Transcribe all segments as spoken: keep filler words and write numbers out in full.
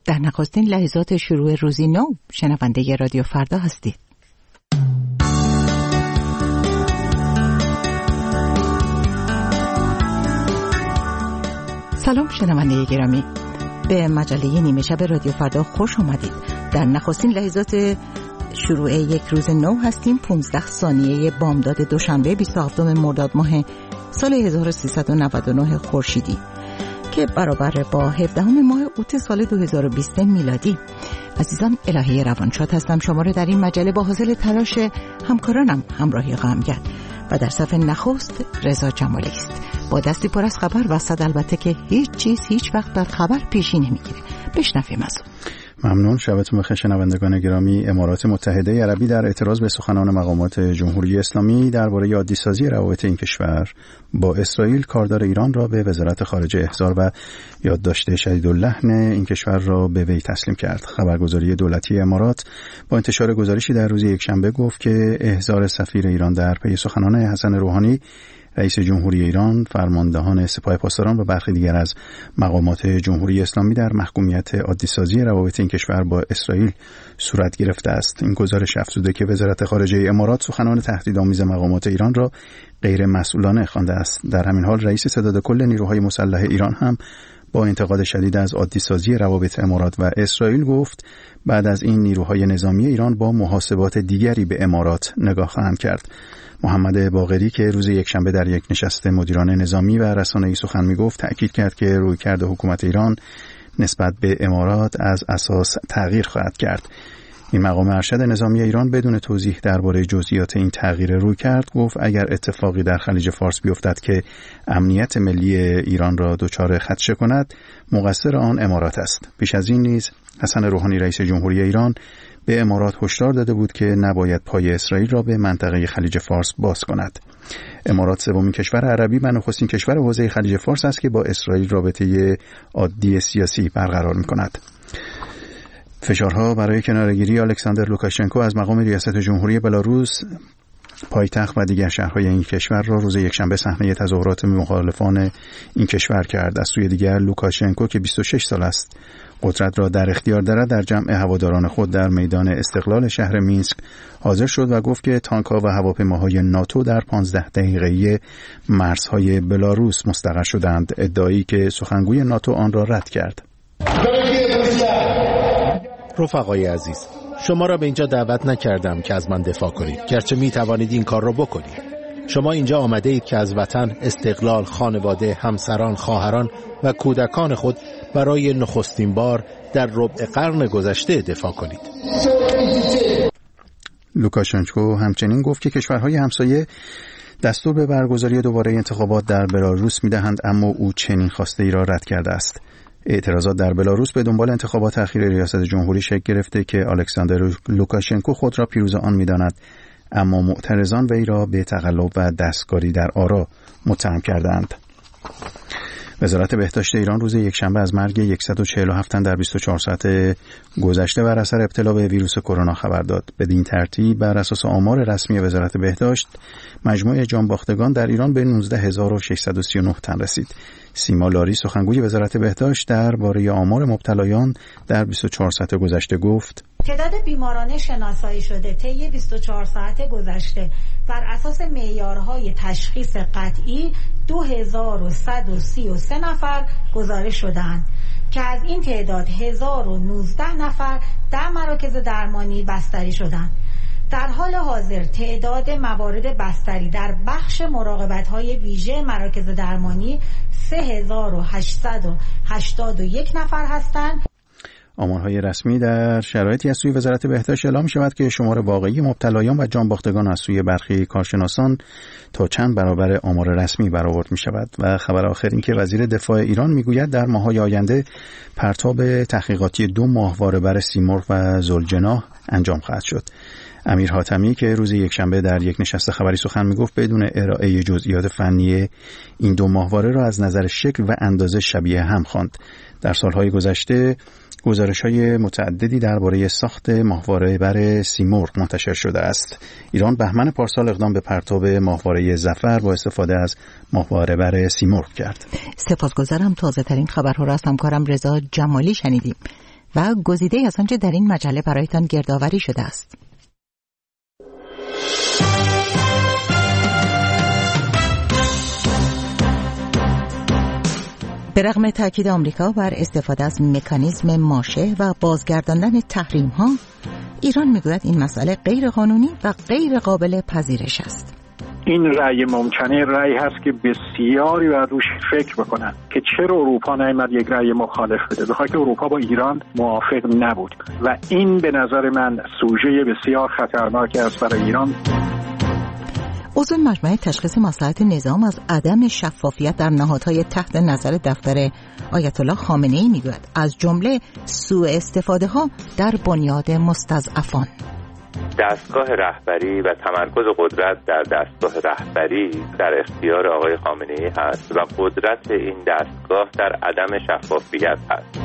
در نخستین لحظات شروع روزی نو شنونده رادیو فردا هستید. سلام شنونده گرامی، به مجله نیمه شب رادیو فردا خوش آمدید. در نخستین لحظات شروع یک روز نو هستیم. پانزده ثانیه بامداد دوشنبه بیست و هفتم مرداد ماه سال هزار و سیصد و نود و نه خورشیدی که برابر با هفدهم ماه اوت سال دو هزار و بیست میلادی. عزیزان، الهی روانشاد هستم. شما رو در این مجله با حاصل تلاش همکارانم همراهی خواهم کرد و در صفحه نخست رضا جمالی است با دستی پر از خبر و صد البته که هیچ چیز هیچ وقت بر خبر پیشی نمیگیره. بشنویم از اون. ممنون. شبتون بخیر شنوندگان گرامی. امارات متحده عربی در اعتراض به سخنان مقامات جمهوری اسلامی درباره عادی‌سازی روابط این کشور با اسرائیل، کاردار ایران را به وزارت خارجه احضار و یادداشت شدیداللحن این کشور را به وی تسلیم کرد. خبرگزاری دولتی امارات با انتشار گزارشی در روز یکشنبه گفت که احضار سفیر ایران در پی سخنان حسن روحانی رئیس جمهوری ایران، فرماندهان سپاه پاسداران و برخی دیگر از مقامات جمهوری اسلامی در محکومیت عادی‌سازی روابط این کشور با اسرائیل صورت گرفته است. این گزارش افزوده که وزارت خارجه امارات سخنان تهدیدآمیز مقامات ایران را غیر مسئولانه خوانده است. در همین حال رئیس ستاد کل نیروهای مسلح ایران هم با انتقاد شدید از عادی‌سازی روابط امارات و اسرائیل گفت بعد از این نیروهای نظامی ایران با محاسبات دیگری به امارات نگاه خواهند کرد. محمد باقری که روز یکشنبه در یک نشست مدیران نظامی و رسانه‌ای سخن می‌گفت تأکید کرد که رویکرد حکومت ایران نسبت به امارات از اساس تغییر خواهد کرد. این مقام ارشد نظامی ایران بدون توضیح درباره جزئیات این تغییر رویکرد گفت اگر اتفاقی در خلیج فارس بیفتد که امنیت ملی ایران را دچار خدشه کند، مقصر آن امارات است. پیش از این نیز حسن روحانی رئیس جمهوری ایران به امارات هشدار داده بود که نباید پای اسرائیل را به منطقه خلیج فارس باز کند. امارات سومین کشور عربی و نخستین کشور حوزه خلیج فارس است که با اسرائیل رابطه عادی سیاسی برقرار می‌کند. فشارها برای کناره‌گیری الکساندر لوکاشنکو از مقام ریاست جمهوری بلاروس، پایتخت و دیگر شهرهای این کشور را روز یکشنبه صحنه تظاهرات مخالفان این کشور کرد. از سوی دیگر لوکاشنکو که بیست و شش سال است قدرت را در اختیار دارد در جمع هواداران خود در میدان استقلال شهر مینسک حاضر شد و گفت که تانک‌ها و هواپیماهای ناتو در پانزده دقیقه‌ای مرزهای بلاروس مستقر شدند، ادعایی که سخنگوی ناتو آن را رد کرد. رفقای عزیز، شما را به اینجا دعوت نکردم که از من دفاع کنید، گرچه می توانید این کار را بکنید. شما اینجا آمده اید که از وطن، استقلال، خانواده، همسران، خواهران و کودکان خود برای نخستین بار در ربع قرن گذشته دفاع کنید. لوکاشنکو همچنین گفت که کشورهای همسایه دستور به برگزاری دوباره انتخابات در بلاروس می‌دهند، اما او چنین خواسته ای را رد کرده است. اعتراضات در بلاروس به دنبال انتخابات اخیر ریاست جمهوری شکل گرفته که الکساندر لوکاشنکو خود را پیروز آن می‌داند، اما معترضان وی را به تقلب و دستکاری در آرا متهم کردند. وزارت بهداشت ایران روز یکشنبه از مرگ صد و چهل و هفت تن در بیست و چهار ساعت گذشته بر اثر ابتلا به ویروس کرونا خبر داد. بدین ترتیب بر اساس آمار رسمی وزارت بهداشت مجموع جانباختگان در ایران به نوزده هزار و ششصد و سی و نه تن رسید. سیما لاری سخنگوی وزارت بهداشت درباره آمار مبتلایان در بیست و چهار ساعت گذشته گفت: تعداد بیماران شناسایی شده طی بیست و چهار ساعت گذشته بر اساس معیارهای تشخیص قطعی دو هزار و صد و سی و سه نفر گزارش شدند که از این تعداد هزار و نوزده نفر در مراکز درمانی بستری شدند. در حال حاضر تعداد موارد بستری در بخش مراقبت‌های ویژه مراکز درمانی سه هزار و هشتصد و هشتاد و یک نفر هستند. آمارهای رسمی در شرایطی از سوی وزارت بهداشت اعلام می شود که شمار واقعی مبتلایان و جانباختگان از سوی برخی کارشناسان تا چند برابر آمار رسمی برآورد می شود. و خبر آخر این که وزیر دفاع ایران می گوید در ماه‌های آینده پرتاب تحقیقاتی دو ماهواره بر سیمرغ و ذوالجناح انجام خواهد شد. امیر حاتمی که روز یکشنبه در یک نشست خبری سخن میگفت بدون ارائه جزئیات فنی این دو ماهواره را از نظر شکل و اندازه شبیه هم خواند. در سالهای گذشته گزارش‌های متعددی درباره ساخت ماهواره بر سیمرغ منتشر شده است. ایران بهمن پارسال اقدام به پرتاب ماهواره ظفر با استفاده از ماهواره بر سیمرغ کرد. سپاسگزارم. تازه ترین خبرها را از همکارم رضا جمالی شنیدیم. و گزیده از آنچه در این مجله برایتان گردآوری شده است. به رغم تاکید آمریکا بر استفاده از مکانیزم ماشه و بازگرداندن تحریم‌ها، ایران میگوید این مسئله غیر قانونی و غیر قابل پذیرش است. این رأی ممکنه رأی هست که بسیاری باید روش فکر بکنن که چرا اروپا نیامد یک رأی مخالف بده، بخاطر که اروپا با ایران موافق نبود و این به نظر من سوژه بسیار خطرناکی است برای ایران. عضو مجمع تشخیص مصلحت نظام از عدم شفافیت در نهادهای تحت نظر دفتر آیت الله خامنه‌ای میگوید از جمله سوء استفاده ها در بنیاد مستضعفان. دستگاه رهبری و تمرکز قدرت در دستگاه رهبری در اختیار آقای خامنه‌ای هست و قدرت این دستگاه در عدم شفافیت هست.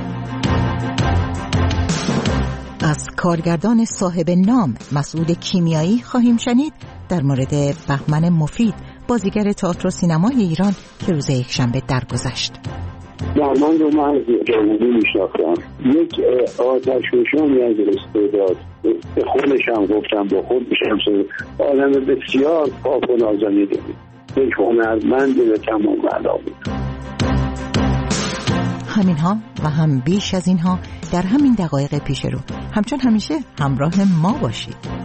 از کارگردان صاحب نام مسعود کیمیایی خواهیم شنید در مورد بهمن مفید، بازیگر تئاتر و سینمای ایران که روز یکشنبه درگذشت. بهمن رو من جوانی میشناختم، یک آتشفشانی از استعداد، به خودش هم گفتم با خودش هم آدم بسیار پاک و نازنیده بود، یک هنرمند به تمام معنا بود. همین ها و هم بیش از اینها در همین دقایق پیش رو. همچون همیشه همراه ما باشید.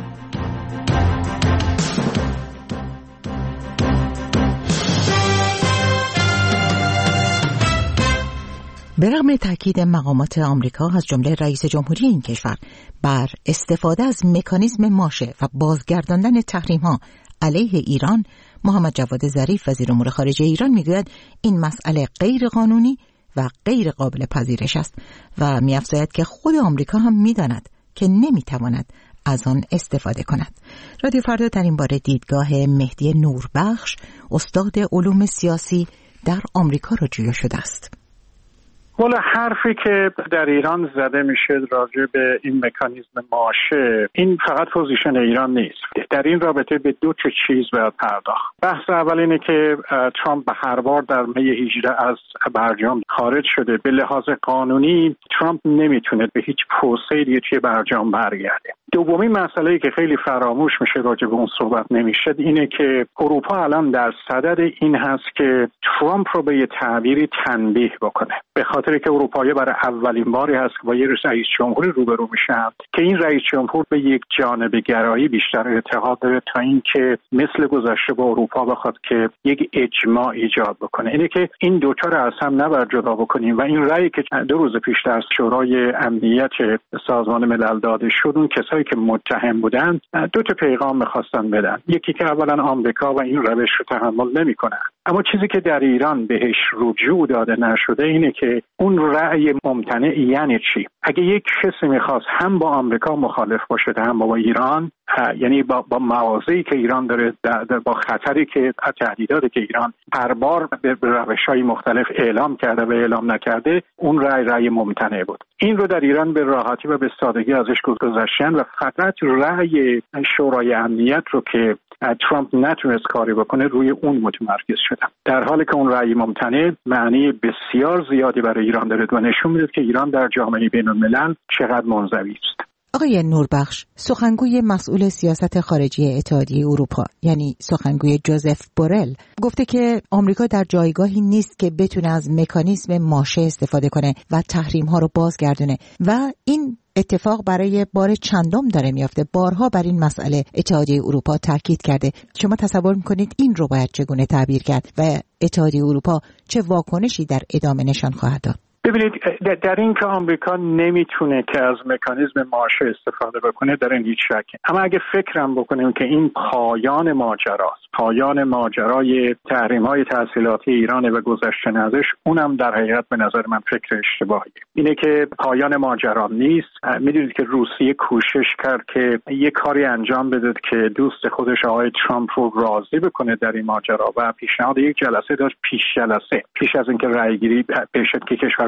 به رغم تاکید مقامات آمریکا از جمله رئیس جمهوری این کشور بر استفاده از مکانیزم ماشه و بازگرداندن تحریم‌ها علیه ایران، محمد جواد ظریف وزیر امور خارجه ایران میگوید این مسئله غیر قانونی و غیر قابل پذیرش است و می‌افزاید که خود آمریکا هم می‌داند که نمی‌تواند از آن استفاده کند. رادیو فردا در این باره دیدگاه مهدی نوربخش، استاد علوم سیاسی در آمریکا را جویا شده است. والا حرفی که در ایران زده میشه راجع به این مکانیزم ماشه، این فقط پوزیشن ایران نیست. در این رابطه به دو تا چیز باید پرداخت. بحث اول اینه که ترامپ به هر بار در می هجده از برجام خارج شده. به لحاظ قانونی ترامپ نمیتونه به هیچ پروسیدی توی برجام برگرده. دومی مسئله که خیلی فراموش میشه راجع به اون صحبت نمیشه اینه که اروپا الان در صدد این هست که ترامپ رو به یه تعبیری تنبیه بکنه، به خاطر که اروپایی برای اولین باری هست که با یه رئیس جمهوری روبرو میشن که این رئیس جمهور به یک جانب گرایی بیشتر اعتقاد داره تا این که مثل گذشته با اروپا بخواد که یک اجماع ایجاد بکنه. اینه که این دوتا رو از هم نباید جدا بکنیم و این رأیی که دو روز پیش در شورای امنیت سازمان ملل داده شد، اون کسایی که متهم بودن دو تا پیغام می‌خواستن بدن. یکی که اولا آمریکا و این روش رو تحمل نمی‌کنه، اما چیزی که در ایران بهش رجوع داده نشده اینه که اون رأی ممتنع یعنی چی؟ اگه یک کسی میخواست هم با آمریکا مخالف باشه هم با ایران، یعنی با با مواضعی که ایران داره، با خطری که تهدیداتی که ایران هر بار به روش‌های مختلف اعلام کرده و اعلام نکرده، اون رأی رأی ممتنع بود. این رو در ایران به راحتی و به سادگی ازش گذشتن و فقط رأی شورای امنیت رو که ترامپ نتونست کاری بکنه روی اون متمرکز شدن، در حالی که اون رأی ممتنع معنی بسیار زیادی برای ایران داره و نشون میده که ایران در جامعه بین‌الملل چقدر منزوی است. آقای نوربخش، سخنگوی مسئول سیاست خارجی اتحادیه اروپا یعنی سخنگوی جوزف بورل گفته که آمریکا در جایگاهی نیست که بتونه از مکانیزم ماشه استفاده کنه و تحریم‌ها رو بازگردونه و این اتفاق برای بار چندم داره میافته. بارها بر این مسئله اتحادیه اروپا تاکید کرده. شما تصور میکنید این رو باید چگونه تعبیر کرد و اتحادیه اروپا چه واکنشی در ادامه نشان خواهد داد؟ ببینید، در این که آمریکا نمیتونه که از مکانیزم ماشه استفاده بکنه در این هیچ شکی، اما اگه فکرم بکنیم که این پایان ماجراست، پایان ماجرای تحریم‌های تحصیلاتی ایران و گذشتن ازش، اونم در حقیقت به نظر من فکر اشتباهیه. اینه که پایان ماجرا نیست. میدونید که روسیه کوشش کرد که یه کاری انجام بده که دوست خودش آقای ترامپ رو راضی بکنه در این ماجرا و پیشنهاد یک جلسه داشت، پیش جلسه پیش از اینکه رأیگیری بشه که کشور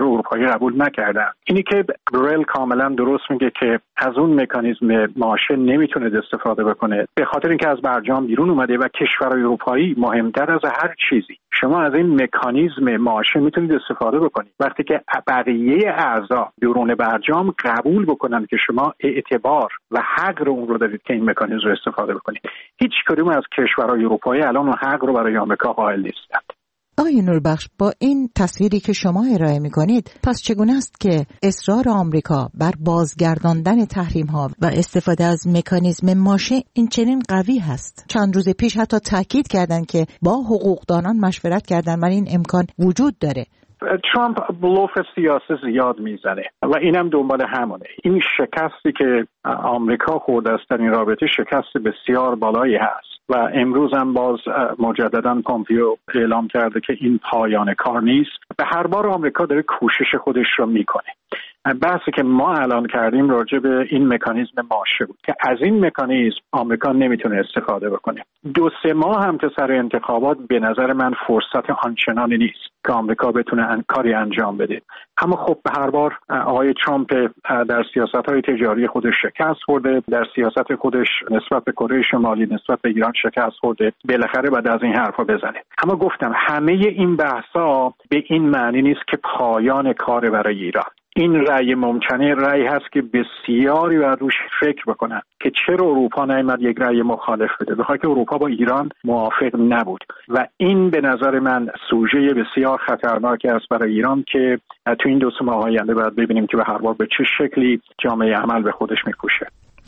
اروپایی قبول نکردن. اینی که برل کاملا درست میگه که از اون مکانیزم ماشه نمیتونه استفاده بکنه به خاطر اینکه از برجام بیرون اومده و کشورهای اروپایی مهمتر از هر چیزی شما از این مکانیزم ماشه میتونید استفاده بکنید وقتی که بقیه اعضا بیرون برجام قبول بکنن که شما اعتبار و حق رو اون رو دارید که این مکانیزم رو استفاده بکنید. هیچ کدوم از کشورهای اروپایی الان اون حق رو برای آمریکا قائل نیستند. آقای نوربخش، با این تصویری که شما ارائه می‌کنید پس چگونه است که اصرار آمریکا بر بازگرداندن تحریم‌ها و استفاده از مکانیزم ماشه این چنین قوی هست؟ چند روز پیش حتی تاکید کردند که با حقوقدانان مشورت کردن و این امکان وجود داره. ترامپ بلوف سیاسی زیاد میزنه و اینم دنبال همونه. این شکستی که آمریکا خورده است در این رابطه شکست بسیار بالایی هست و امروز هم باز مجددا پومپیو اعلام کرده که این پایان کار نیست. به هر بار آمریکا داره کوشش خودش رو میکنه. بحثی که ما اعلان کردیم راجع به این مکانیزم ماشه بود که از این مکانیزم آمریکا نمیتونه استفاده بکنه. دو سه ماه هم تا سر انتخابات به نظر من فرصت آنچنانی نیست که آمریکا بتونه کاری انجام بده. اما خب به هر بار آقای ترامپ در سیاست‌های تجاری خودش شکست خورده، در سیاست خودش نسبت به کره شمالی نسبت به ایران شکست خورده، بالاخره بعد از این حرفا بزنه. اما گفتم همه این بحثا به این معنی نیست که پایان کار برای ایران. این رأی ممکنه رأی هست که بسیاری باید روش فکر بکنن که چرا اروپا نیامد یک رأی مخالف بده، بخاطر که اروپا با ایران موافق نبود و این به نظر من سوژه بسیار خطرناکی است برای ایران که تو این دو سه ماه آینده باید ببینیم که به هر حال به چه شکلی جامعه عمل به خودش میکوشه.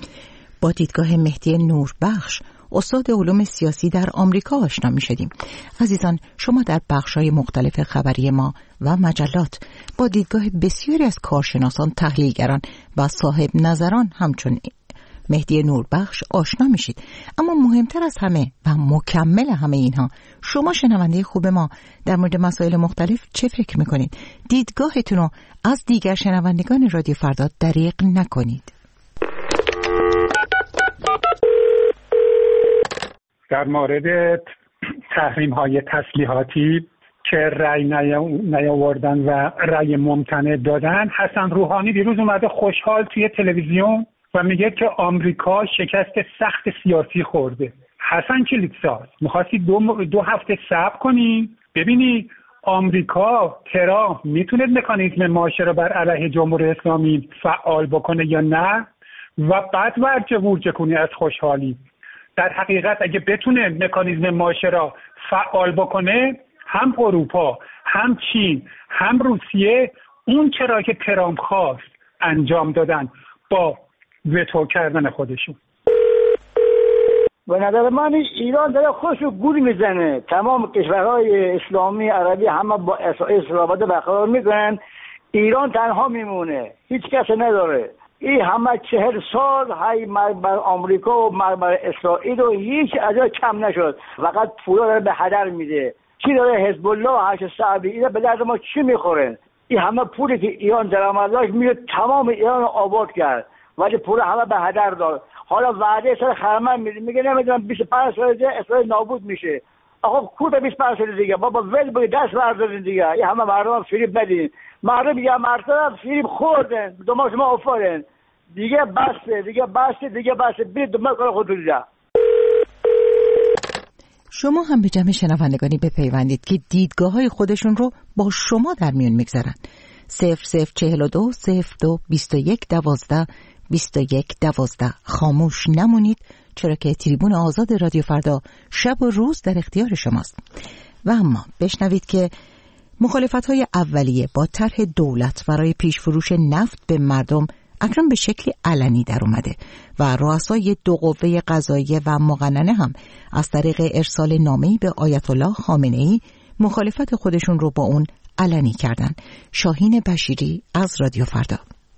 با دیدگاه مهدی نوربخش، استاد علوم سیاسی در آمریکا آشنا می شدیم. عزیزان، شما در بخش‌های مختلف خبری ما و مجلات با دیدگاه بسیاری از کارشناسان، تحلیلگران و صاحب نظران همچون مهدی نوربخش آشنا می شید. اما مهمتر از همه و مکمل همه اینها، شما شنونده خوب ما در مورد مسائل مختلف چه فکر می کنید؟ دیدگاهتون رو از دیگر شنوندگان رادیو فردا دریغ نکنید. در مورد تحریم های تسلیحاتی که رأی نیاوردن و رأی ممتنع دادن، حسن روحانی دیروز اومده خوشحال توی تلویزیون و میگه که آمریکا شکست سخت سیاسی خورده. حسن کلیدساز، میخواستی دو, دو هفته صبر کنی ببینی آمریکا ترامپ میتونه مکانیزم ماشه رو بر علیه جمهوری اسلامی فعال بکنه یا نه و بعد ورجه ورجه کنی از خوشحالی. در حقیقت اگه بتونه مکانیزم ماشه را فعال بکنه، هم اروپا، هم چین، هم روسیه اون چرا که ترامپ خواست انجام دادن با وتو کردن خودشون. به نظر من ایران داره خودش رو گول میزنه. تمام کشورهای اسلامی عربی همه با اسرائیل رابطه برقرار میکنن، ایران تنها میمونه، هیچ کس نداره. این همه چهل سال های مرگ بر آمریکا و مرگ بر اسرائیل و هیچ ازا کم نشد، فقط پولا داره به هدر میده. چی داره حزب الله و هشت صعبی اینا به درد ما چی میخورن؟ این همه پولی که ایران درآمد داشت میره تمام ایران رو آباد کرد ولی پول همه به هدر داد. حالا وعده سر خرمن میده، میگه نمیدونم بیست و پنج سال دیگه اسرائیل نابود میشه. آقا کوتا بیست و پنج سال دیگه بابا ول بگی دست بردارین دیگه. این همه مردم فریب ندین، مردم یا مرتب فریب خوردن، دو شما افتادن دیگه، بسته دیگه بسته دیگه بسته برید دنبال کار خودتون دیگه. شما هم به جمع شنوندگانی بپیوندید که دیدگاه های خودشون رو با شما در میون میگذارن. صفر صفر چهل و دو صفر دو بیست و یک دوازده بیست و یک دوازده. خاموش نمونید، چرا که تریبون آزاد رادیو فردا شب و روز در اختیار شماست. و اما بشنوید که مخالفت‌های اولیه با طرح دولت برای پیش فروش نفت به مردم اکنون به شکل علنی در اومده و رؤسای دو قوه قضاییه و مقننه هم از طریق ارسال نامه‌ای به آیت الله خامنه‌ای مخالفت خودشون رو با اون علنی کردن. شاهین بشیری از رادیو فردا.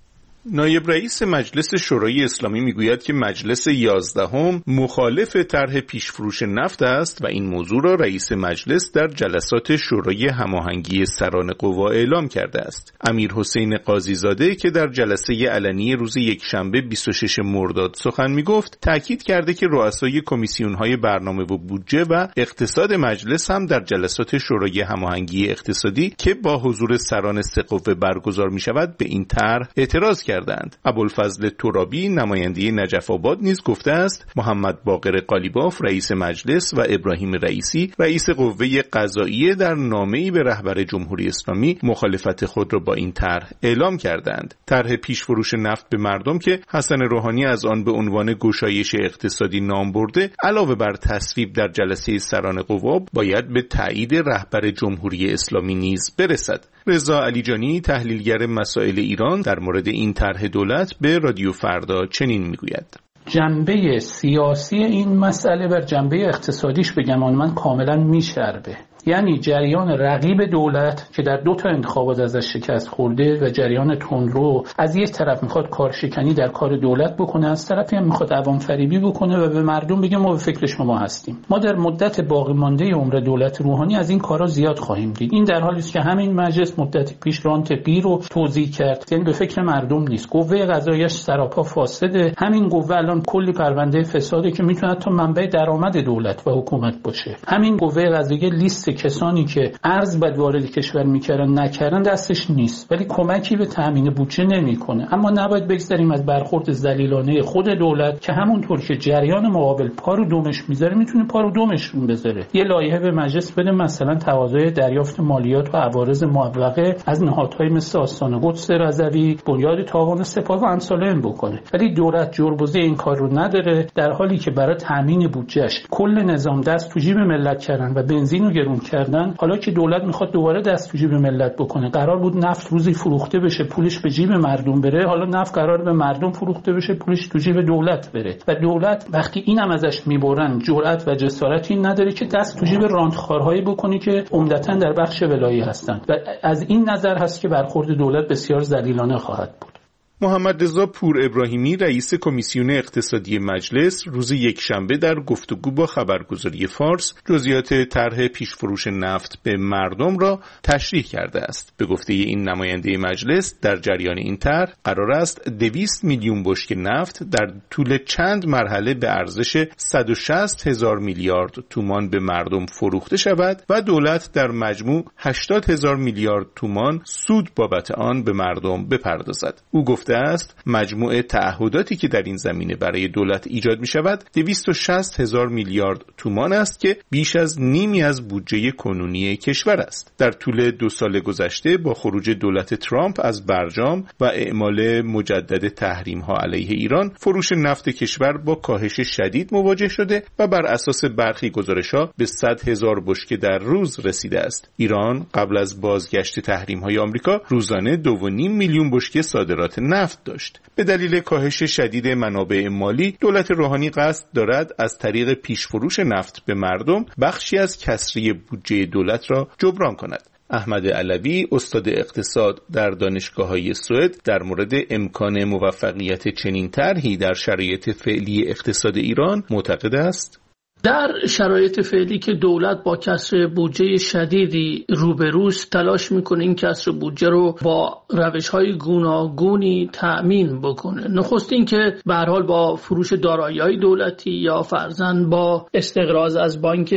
نایب رئیس مجلس شورای اسلامی میگوید که مجلس یازدهم مخالف طرح پیشفروش نفت است و این موضوع را رئیس مجلس در جلسات شورای هماهنگی سران قوا اعلام کرده است. امیر حسین قاضی زاده که در جلسه علنی روز یکشنبه بیست و شش مرداد سخن میگفت، تاکید کرده که رؤسای کمیسیون‌های برنامه و بودجه و اقتصاد مجلس هم در جلسات شورای هماهنگی اقتصادی که با حضور سران سه قوه برگزار می‌شود به این طرح اعتراض کردند. ابوالفضل ترابی نماینده نجف آباد نیز گفته است محمد باقر قالیباف رئیس مجلس و ابراهیم رئیسی رئیس قوه قضاییه در نامه‌ای به رهبر جمهوری اسلامی مخالفت خود را با این طرح اعلام کردند. طرح پیشفروش نفت به مردم که حسن روحانی از آن به عنوان گشایش اقتصادی نام برده، علاوه بر تصویب در جلسه سران قوا باید به تایید رهبر جمهوری اسلامی نیز برسد. رضا علیجانی تحلیلگر مسائل ایران در مورد این طرح دولت به رادیو فردا چنین میگوید: جنبه سیاسی این مسئله بر جنبه اقتصادیش بگم من کاملا میشربه. یعنی جریان رقیب دولت که در دو تا انتخابات ازش شکست خورده و جریان تندرو از یک طرف میخواد کارشکنی در کار دولت بکنه، از طرفی هم میخواد عوام فریبی بکنه و به مردم بگه ما به فکر شما هستیم. ما در مدت باقی مانده عمر دولت روحانی از این کارا زیاد خواهیم دید. این در حالی است که همین مجلس مدت پیش رانت پی رو توضیح کرد، یعنی به فکر مردم نیست. قوه قضاییش سراپا فاسده. همین قوه الان کلی پرونده فساده که میتونه تا منبع درآمد دولت و حکومت باشه. همین قوه قضاییه لیست کسانی که ارز بد وارد کشور میکردن نکردن دستش نیست، ولی کمکی به تامین بودجه نمیکنه. اما نباید بگذاریم از برخورد ذلیلانه خود دولت که همونطور که جریان مقابل پا رو دومش میذاره میتونه پا رو دومشون بذاره. یه لایحه به مجلس بده، مثلا تقاضای دریافت مالیات و عوارض معوقه از نهادهای مثل آستان قدس رضوی، بنیاد تاوان سپاه و امثال این بکنه، ولی دولت جربوزه این کار رو نداره، در حالی که برای تامین بودجهش کل نظام دست تو جیب ملت کردن و بنزین رو گرون کردن. حالا که دولت میخواد دوباره دست تو جیب ملت بکنه، قرار بود نفت روزی فروخته بشه پولش به جیب مردم بره، حالا نفت قرار به مردم فروخته بشه پولش تو جیب دولت بره. و دولت وقتی اینم ازش میبرن جرأت و جسارتی نداره که دست تو جیب راندخوارهایی بکنی که عمدتاً در بخش ولایی هستن و از این نظر هست که برخورد دولت بسیار ذلیلانه خواهد بود. محمد رضا پور ابراهیمی رئیس کمیسیون اقتصادی مجلس روز یکشنبه در گفتگو با خبرگزاری فارس جزئیات طرح پیشفروش نفت به مردم را تشریح کرده است. به گفته این نماینده مجلس در جریان این طرح قرار است دویست میلیون بشکه نفت در طول چند مرحله به ارزش صد و شصت هزار میلیارد تومان به مردم فروخته شود و دولت در مجموع هشتاد هزار میلیارد تومان سود بابت آن به مردم بپردازد. او گفته است مجموع تعهداتی که در این زمینه برای دولت ایجاد می شود دویست و شصت هزار میلیارد تومان است که بیش از نیمی از بودجه کنونی کشور است. در طول دو سال گذشته با خروج دولت ترامپ از برجام و اعمال مجدد تحریم ها علیه ایران، فروش نفت کشور با کاهش شدید مواجه شده و بر اساس برخی گزارش‌ها به صد هزار بشکه در روز رسیده است. ایران قبل از بازگشت تحریم های آمریکا روزانه دو و نیم میلیون بشکه صادرات نفت داشت. به دلیل کاهش شدید منابع مالی، دولت روحانی قصد دارد از طریق پیشفروش نفت به مردم بخشی از کسری بودجه دولت را جبران کند. احمد علوی استاد اقتصاد در دانشگاه‌های سوئد در مورد امکان موفقیت چنین طرحی در شرایط فعلی اقتصاد ایران معتقد است. در شرایط فعلی که دولت با کسر بودجه شدیدی روبروست، تلاش میکنه این کسر بودجه رو با روش‌های گوناگونی تأمین بکنه. نخست این که به هر حال با فروش دارایی‌های دولتی یا فرضاً با استقراض از بانک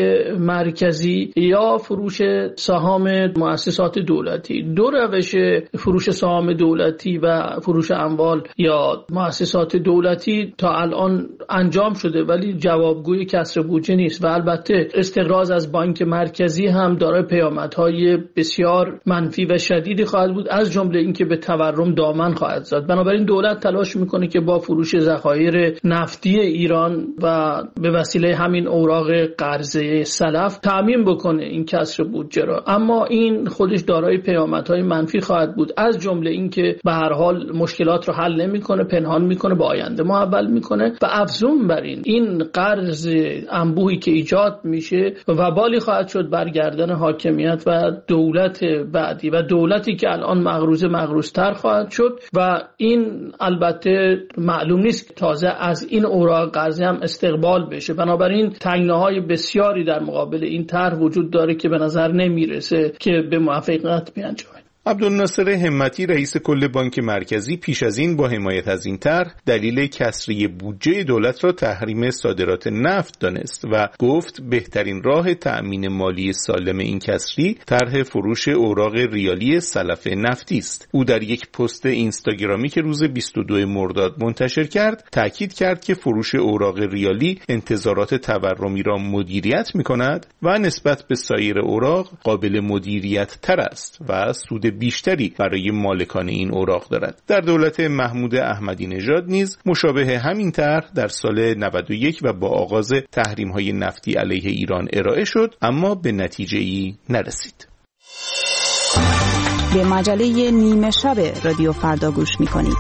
مرکزی یا فروش سهام مؤسسات دولتی. دو روش فروش سهام دولتی و فروش اموال یا مؤسسات دولتی تا الان انجام شده ولی جوابگوی کسر بودجه نیست و البته استقراض از بانک مرکزی هم دارای پیامدهای بسیار منفی و شدیدی خواهد بود، از جمله اینکه به تورم دامن خواهد زد. بنابراین دولت تلاش میکنه که با فروش ذخایر نفتی ایران و به وسیله همین اوراق قرضه سلف تامین بکنه این کسر بودجه را، اما این خودش دارای پیامدهای منفی خواهد بود، از جمله اینکه به هر حال مشکلات رو حل نمیکنه، پنهان میکنه، با آینده محول میکنه و افزون بر این این قرض انبوهی که ایجاد میشه و بالی خواهد شد بر گردن حاکمیت و دولت بعدی و دولتی که الان مغروض مغروض‌تر خواهد شد و این البته معلوم نیست تازه از این اوراق قرضی هم استقبال بشه. بنابراین تنگناهای بسیاری در مقابل این طرح وجود داره که به نظر نمیرسه که به موفقیت بیانجامد. عبدالناصر همتی رئیس کل بانک مرکزی پیش از این با حمایت از این طرح دلیل کسری بودجه دولت را تحریم صادرات نفت دانست و گفت بهترین راه تأمین مالی سالم این کسری طرح فروش اوراق ریالی سلف نفتی است. او در یک پست اینستاگرامی که روز بیست و دوم مرداد منتشر کرد تاکید کرد که فروش اوراق ریالی انتظارات تورمی را مدیریت می‌کند و نسبت به سایر اوراق قابل مدیریت تر است و سود بیشتری برای مالکان این اوراق دارد. در دولت محمود احمدی نژاد نیز مشابه همین طرح در سال نود و یک و با آغاز تحریم‌های نفتی علیه ایران ارائه شد اما به نتیجه‌ای نرسید. به مجله نیمه شب رادیو فردا گوش می‌کنید.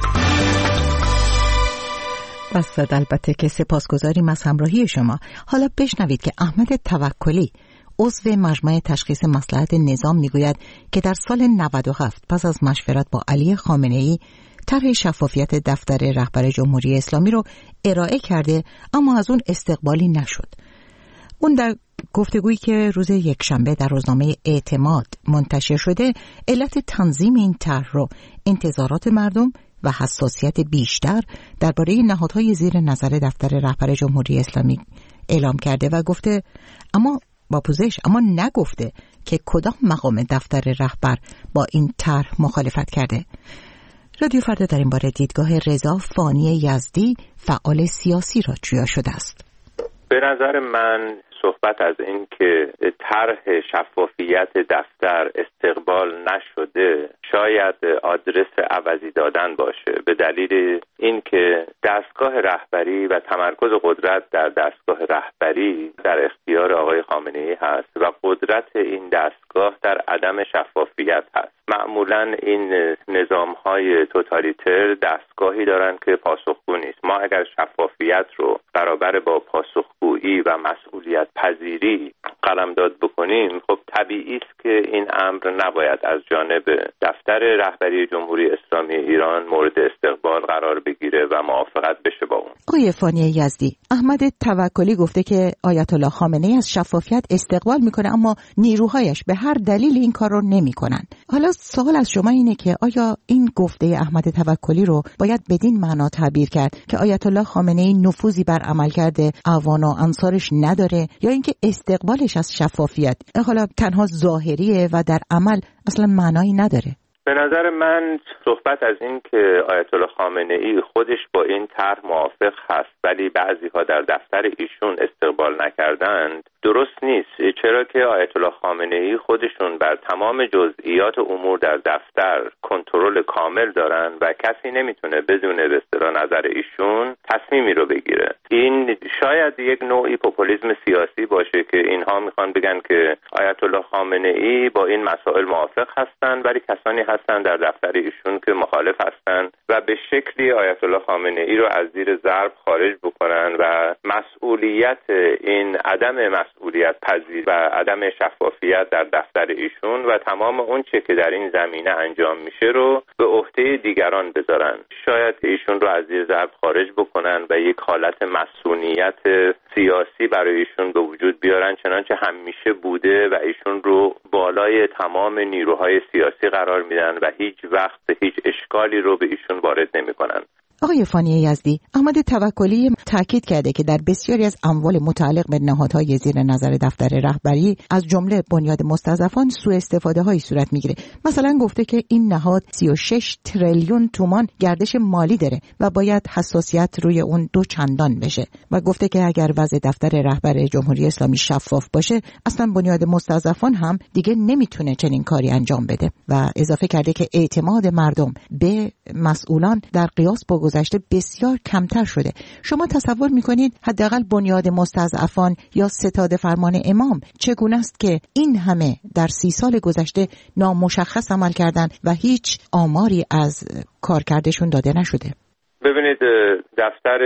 بس البته که سپاسگزاریم از همراهی شما. حالا بشنوید که احمد توکلی عضو مجمع تشخیص مصلحت نظام میگوید که در سال نود و هفت پس از مشورت با علی خامنه‌ای طرح شفافیت دفتر رهبر جمهوری اسلامی رو ارائه کرده اما از اون استقبالی نشد. اون در گفتگویی که روز یکشنبه در روزنامه اعتماد منتشر شده علت تنظیم این طرح رو انتظارات مردم و حساسیت بیشتر درباره نهادهای زیر نظر دفتر رهبر جمهوری اسلامی اعلام کرده و گفته اما با پوزش اما نگفته که کدام مقام دفتر رهبر با این طرح مخالفت کرده. رادیو فردا در این باره دیدگاه رضا فانی یزدی فعال سیاسی را جویا شده است. به نظر من صحبت از این که طرح شفافیت دفتر استقبال نشده شاید آدرس عوضی دادن باشه، به دلیل اینکه دستگاه رهبری و تمرکز قدرت در دستگاه رهبری در اختیار آقای خامنه‌ای هست و قدرت این دستگاه در عدم شفافیت هست. معمولا این نظام‌های توتالیتر دستگاهی دارن که پاسخگو نیست. ما اگر شفافیت رو برابر با پاسخگویی و مسئولیت پذیری قلمداد بکنیم، خب طبیعی است که این امر نباید از جانب دفتر رهبری جمهوری اسلامی ایران مورد استقبال قرار بگیره و موافقت بشه با اون. آقای فانی یزدی، احمد توکلی گفته که آیت الله خامنه‌ای از شفافیت استقبال میکنه اما نیروهایش به هر دلیل این کار رو نمیکنن. حالا سوال از شما اینه که آیا این گفته احمد توکلی رو باید بدین معنا تعبیر کرد که آیت الله خامنه‌ای نفوذی بر عملکرد اعوان و انصارش نداره یا اینکه استقبالش از شفافیت حالا تنها ظاهریه و در عمل اصلا معنایی نداره؟ به نظر من صحبت از این که آیت الله خامنه‌ای خودش با این طرح موافق هست ولی بعضی‌ها در دفتر ایشون استقبال نکردند درست نیست، چرا که آیت الله خامنه‌ای خودشون بر تمام جزئیات امور در دفتر کنترل کامل دارن و کسی نمیتونه بدون به اصطلاح نظر ایشون تصمیمی رو بگیره. این شاید یک نوعی پوپولیسم سیاسی باشه که اینها میخوان بگن که آیت الله خامنه‌ای با این مسائل موافق هستن ولی کسانی هستن در دفتر ایشون که مخالف هستن و به شکلی آیت الله خامنه‌ای رو از زیر ضرب خارج بکنن و مسئولیت این عدم مسئولیت پذیر و عدم شفافیت در دفتر ایشون و تمام اون چه که در این زمینه انجام میشه رو به عهده دیگران بذارن. شاید ایشون رو از زیر ضرب خارج بکنن و یک حالت مسئولیت سیاسی برای ایشون به وجود بیارن چنانچه همیشه بوده و ایشون رو بالای تمام نیروهای سیاسی قرار میدن و هیچ وقت هیچ اشکالی رو به ایشون وارد نمیکنن. آقای فانی یزدی، احمد توکلی تاکید کرده که در بسیاری از اموال متعلق به نهادهای زیر نظر دفتر رهبری از جمله بنیاد مستضعفان سوء استفاده هایی صورت میگیره. مثلا گفته که این نهاد سی و شش تریلیون تومان گردش مالی داره و باید حساسیت روی اون دو چندان بشه و گفته که اگر وضع دفتر رهبر جمهوری اسلامی شفاف باشه اصلا بنیاد مستضعفان هم دیگه نمیتونه چنین کاری انجام بده و اضافه کرده که اعتماد مردم به مسئولان در قیاس با گذشته بسیار کمتر شده. شما تصور میکنید حداقل بنیاد مستضعفان یا ستاد فرمان امام چگونه است که این همه در سی سال گذشته نامشخص عمل کردن و هیچ آماری از کارکردشون داده نشده؟ به ببینید دفتر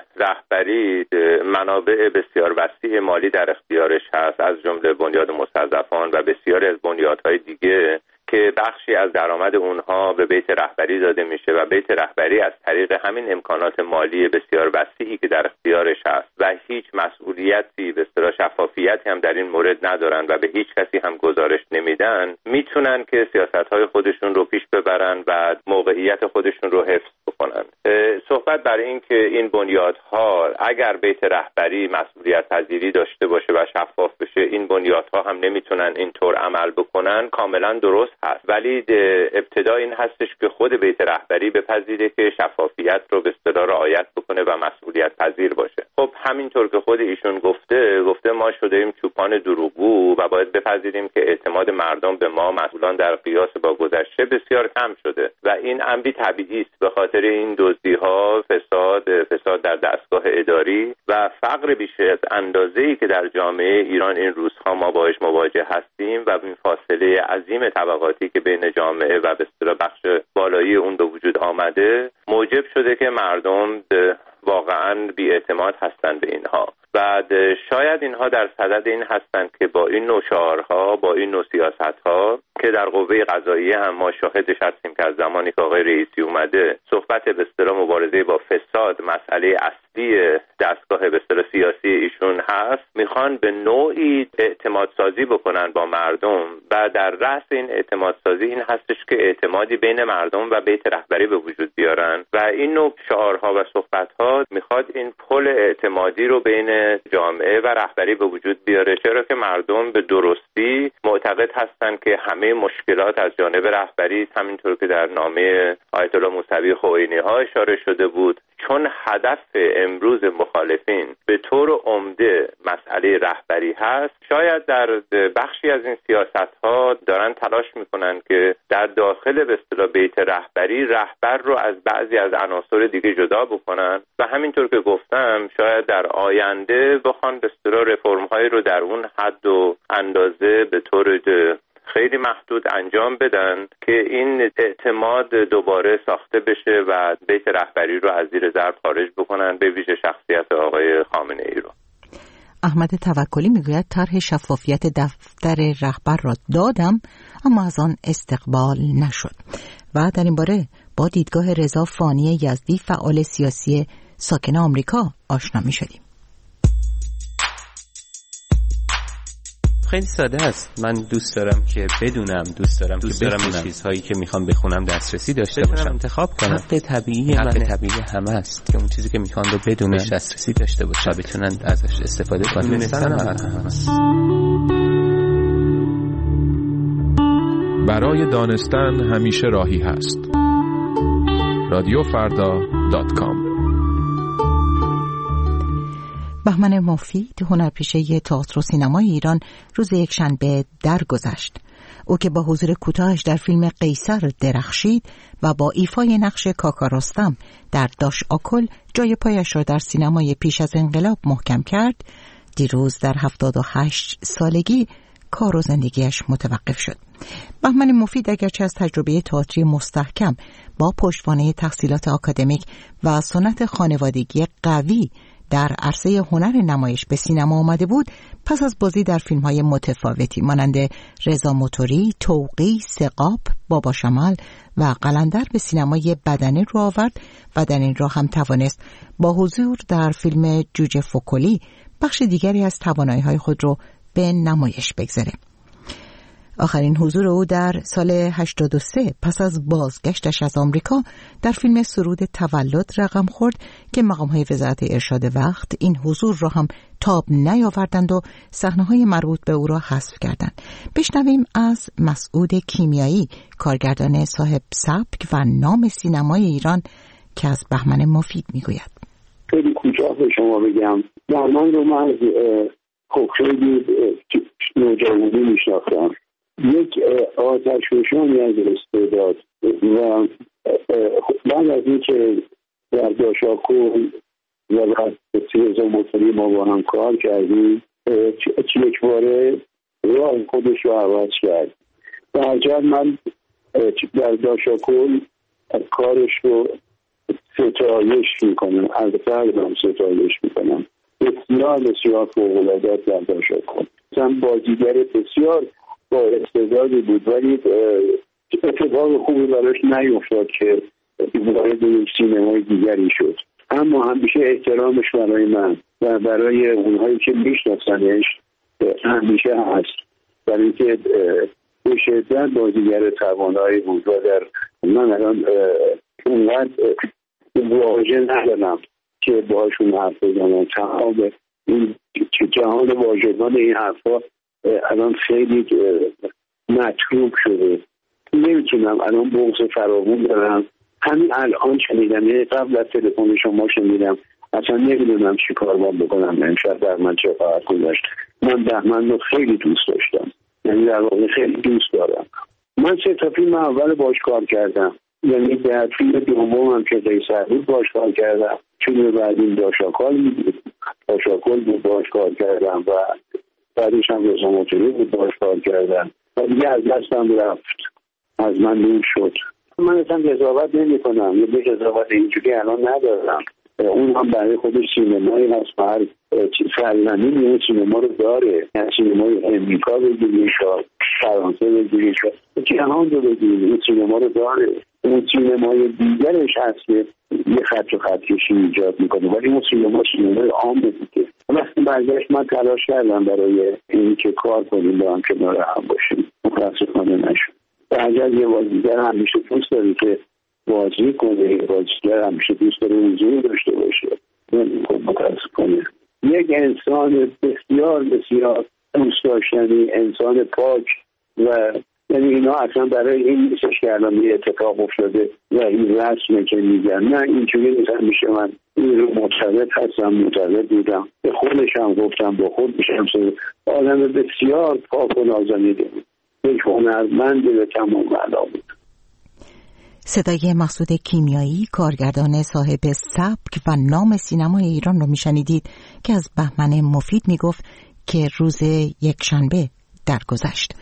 رهبری منابع بسیار وسیع مالی در اختیارش هست، از جمله بنیاد مستضعفان و بسیاری از بنیادهای دیگه که بخشی از درآمد اونها به بیت رهبری داده میشه و بیت رهبری از طریق همین امکانات مالی بسیار وسیعی که در اختیارش هست و هیچ مسئولیتی به اصطلاح شفافیتی هم در این مورد ندارن و به هیچ کسی هم گزارش نمیدن، میتونن که سیاست‌های خودشون رو پیش ببرن و موقعیت خودشون رو حفظ بکنن. صحبت برای این که این بنیادها اگر بیت رهبری مسئولیت پذیری داشته باشه و شفاف بشه، این بنیادها هم نمیتونن اینطور عمل بکنن، کاملا درست هست. ولی ابتدا این هستش که خود بیت رهبری بپذیره که شفافیت رو به اصطلاح رعایت بکنه و مسئولیت پذیر باشه. خب همینطور که خود ایشون گفته گفته ما شدیم چوپان دروغگو و باید بپذیریم که اعتماد مردم به ما مسئولان در قیاس با گذشته بسیار کم شده و این امری طبیعی است به خاطر این دزدی‌ها، فساد، فساد در دستگاه اداری و فقر بیش از اندازه‌ای که در جامعه ایران این روزها ما باهاش مواجه هستیم و این فاصله عظیم طبقاتی که بین جامعه و به اصطلاح بخش بالایی اون به وجود آمده موجب شده که مردم واقعاً بی‌اعتماد هستند به اینها. بعد شاید اینها در صدد این هستند که با این نوع شعارها، با این نوع سیاست‌ها که در قوه قضاییه هم ما شاهدش هستیم که از زمانی که آقای رئیسی اومده صحبت به اصطلاح مبارزه با فساد مسئله اصلی دستگاه به اصطلاح سیاسی ایشون هست، میخوان به نوعی اعتماد سازی بکنن با مردم و در رأس این اعتماد سازی این هستش که اعتمادی بین مردم و بیت رهبری به وجود بیارن و این نوع شعارها و صحبت‌ها میخواد این پل اعتمادی رو بین جامعه و رهبری به وجود بیاره، چرا که مردم به درستی معتقد هستند که همه مشکلات از جانب رهبری، همینطور که در نامه آیت الله موسوی خوئینی ها اشاره شده بود، چون هدف امروز مخالفین به طور عمده مسئله رهبری هست، شاید در بخشی از این سیاست ها دارن تلاش میکنن که در داخل به اصطلاح بیت رهبری رهبر رو از بعضی از عناصر دیگه جدا بکنن و همینطور که گفتم شاید در آینده بخوان به اصطلاح رفرم هایی رو در اون حد و اندازه به طور خیلی محدود انجام بدن که این اعتماد دوباره ساخته بشه و بیت رهبری رو از زیر ضرب خارج بکنن، به ویژه شخصیت آقای خامنه ای رو. احمد توکلی میگوید طرح شفافیت دفتر رهبر را دادم اما از آن استقبال نشد و در این باره با دیدگاه رضا فانی یزدی فعال سیاسی ساکن آمریکا آشنا میشدیم. خیلی ساده است. من دوست دارم که بدونم، دوست دارم دوست که بدونم چیزهایی که میخوام بخونم دسترسی داشته باشم، انتخاب کنم. حق طبیعی حق من طبیعی همه است که اون چیزی که میخوان رو بدونن دسترسی داشته باشن، بتونن ازش استفاده کنن. دونستن هم هست. برای دانستن همیشه راهی هست. رادیو فردا دات کام. بهمن مفید، هنرپیشه تئاتر و سینمای ایران، روز یکشنبه درگذشت. او که با حضور کوتاهش در فیلم قیصر درخشید و با ایفای نقش کاکا رستم در داش آکل جای پایش را در سینمای پیش از انقلاب محکم کرد، دیروز در هفتاد و هشت سالگی کار و زندگیش متوقف شد. بهمن مفید اگرچه از تجربه تئاتری مستحکم با پشتوانه تحصیلات آکادمیک و سنت خانوادگی قوی در عرصه هنر نمایش به سینما آمده بود، پس از بازی در فیلم‌های متفاوتی مانند رضا موتوری، توقی، سقاپ، بابا شمال و قلندر به سینمای بدنه رو آورد و در این راه هم توانست با حضور در فیلم جوجه فکلی بخش دیگری از توانایی‌های خود رو به نمایش بگذاره. آخرین حضور او در سال هشتاد و سه پس از بازگشتش از آمریکا در فیلم سرود تولد رقم خورد که مقام‌های وزارت ارشاد وقت این حضور را هم تاب نیاوردند و صحنه‌های مربوط به او را حذف کردند. بشنویم از مسعود کیمیایی، کارگردان صاحب سبک و نام سینمای ایران که از بهمن مفید میگوید. خیلی کوتاه به شما بگم، بهمن رو من خب خیلی نوجوانی میشناختم. یک آتش فشانی از استعداد و بعد از این که در داشاکل و بعد رضا موتوری ما با هم کار کردیم، یک باره راه خودش رو عوض کرد. در جد من در داشاکل کارش رو ستایش میکنم، از قلبم ستایش میکنم. بسیار بسیار فوق‌العاده در داشتم. مثلا بازیگر بسیار با استعدادی بود ولی اتفاق خوبی براش نیفتاد که وارد یک سینمای دیگری شد. اما همیشه احترامش برای من و برای اونهایی که میشناسنش همیشه هست، برای اینکه به شدت بازیگر توانایی بود و در من الان اونقدر واژه ندارم که باهاشون حرف بزنم. تمام این جهان واژگان این حرفا الان خیلی مطلوب شده، نمیتونم الان بغض فراوون دارم. همین الان شنیدم، یعنی قبل از تلفن شما شنیدم، اصلا نمیدونم چی کار باید بکنم امشب در من چه خواهد گذشت. من بهمن رو خیلی دوست داشتم، یعنی در واقع خیلی دوست دارم. من سه تا فیلم اول باش کار کردم، یعنی در فیلم دوم هم که قیصر بود باش کار کردم، فیلم بعدیم داشاکال بود داشاکال بود باش کار کردم و بعدش هم رضا مطیعی بود باش کار کردم و دیگه از دستم رفت، از من دور شد. من اصلا قضاوت نمی کنم، یه به قضاوت اینجوری الان ندارم. اون هم برای خودش سینمایی هست، هر فرزندی اون سینما رو داره. یعنی سینمای امریکا بگیریم شاد، فرانسه بگیریم شاد، جهان رو بگیریم، این سینما رو داره. اون سینمای دیگرش هست که یه خط و خط کشی ایجاد میکنه، ولی اون سینما سینمای عام دیگه. وقتی برگشت من تلاش کردم برای این که کار کنیم با هم کنار هم باشیم، متاسفانه نشد. بعد یه بازیگر همیشه دوست داره که بازی کنه، بازیگر همیشه دوست داره حضور داشته باشه، متاسفانه. یک انسان بسیار بسیار دوست داشتنی، انسان پاک و یعنی اینا اصلا برای این نیستش که الان یه اتفاق افتاده و این رسمه که میگن، نه اینجوری نیست. همیشه من این رو معتقد هستم، معتقد بودم، به خودشم گفتم، با خود میشم آدم بسیار پاک و نازنیده بود، یک هنرمند به تمام معنا بود. صدای مقصود کیمیایی، کارگردان صاحب سبک و نام سینمای ایران رو میشنیدید که از بهمن مفید میگفت که روز یکشنبه درگذشت.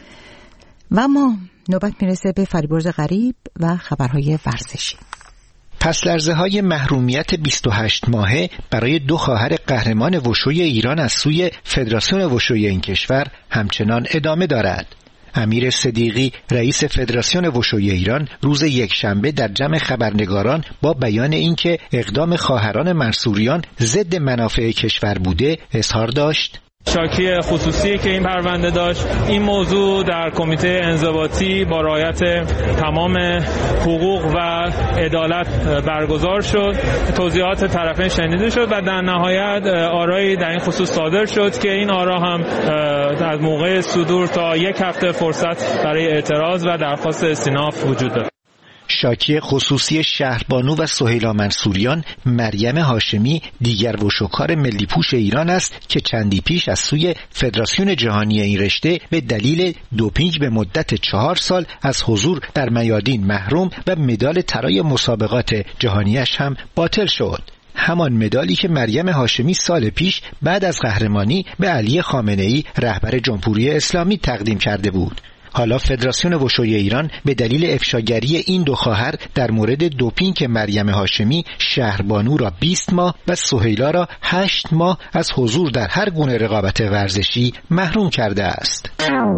و ما نوبت میرسه به فریبرز غریب و خبرهای ورزشی. پس لرزه های محرومیت بیست و هشت ماهه برای دو خواهر قهرمان وشوی ایران از سوی فدراسیون وشوی این کشور همچنان ادامه دارد. امیر صدیقی رئیس فدراسیون وشوی ایران روز یکشنبه در جمع خبرنگاران با بیان اینکه اقدام خواهران منصوریان ضد منافع کشور بوده اظهار داشت: شاکی خصوصی که این پرونده داشت، این موضوع در کمیته انضباطی با رعایت تمام حقوق و عدالت برگزار شد، توضیحات طرفین شنیده شد و در نهایت آرایی در این خصوص صادر شد که این آرا هم از موقع صدور تا یک هفته فرصت برای اعتراض و درخواست استیناف وجود دارد. شاکی خصوصی شهربانو و سهیلا منصوریان مریم هاشمی دیگر وشوکار ملی پوش ایران است که چندی پیش از سوی فدراسیون جهانی این رشته به دلیل دوپینگ به مدت چهار سال از حضور در میادین محروم و مدال طلای مسابقات جهانیش هم باطل شد. همان مدالی که مریم هاشمی سال پیش بعد از قهرمانی به علی خامنه‌ای رهبر جمهوری اسلامی تقدیم کرده بود. حالا فدراسیون وشوی ایران به دلیل افشاگری این دو خواهر در مورد دوپینگ مریم هاشمی شهربانو را بیست ماه و سهیلا را هشت ماه از حضور در هر گونه رقابت ورزشی محروم کرده است.